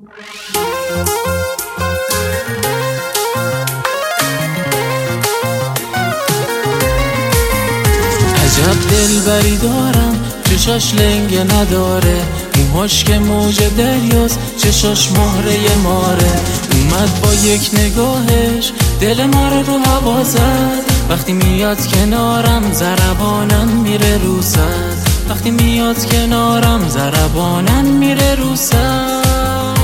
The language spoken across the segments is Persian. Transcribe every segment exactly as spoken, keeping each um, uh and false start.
عجب دلبری دارم، چشاش لنگه نداره، موهاش که موج دریاست، چشاش مهره ماره. اومد با یک نگاهش دل ما رو رو هوا زد، وقتی میاد کنارم ضربانم میره رو سد، وقتی میاد کنارم ضربانم میره رو سد.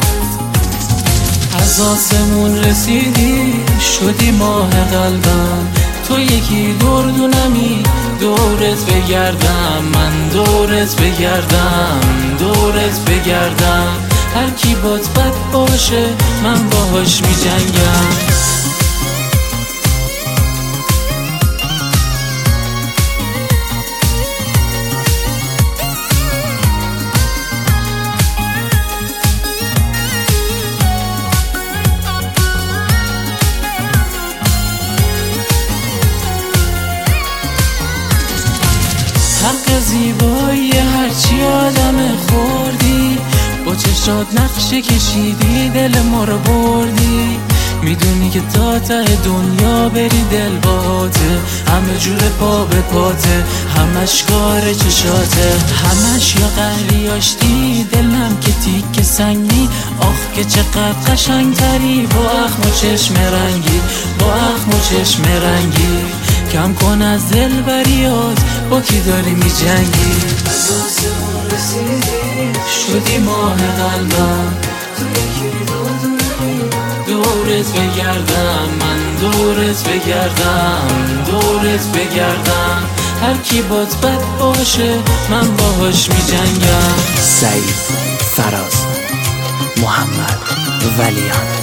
از آسمون رسیدی شدی ماه قلبم، تو یکی دردونمی دورت بگردم، من دورت بگردم دورت بگردم. هر کی بات بد باشه من باهاش می جنگم. حق زیبایی هرچی آدم خوردی، با چشات نقشه کشیدی دل ما رو بردی. میدونی که تا ته دنیا بری دل باته، همه جور پا به پاته، همش کار چشاته، همش یا قهری آشتی دلم که تیک سنگی. آخ که چقدر قشنگ تری با اخم و چشم رنگی، با اخم و چشم رنگی. کم کن از دل بریات با کی داری می جنگی. از آسمون رسیدی شدی ماه قلبم، تو یکی دردونمی دورت بگردم، من دورت بگردم دورت بگردم. هر کی بات بد باشه من باهاش می جنگم. سعید، فراز، محمد، ولیان.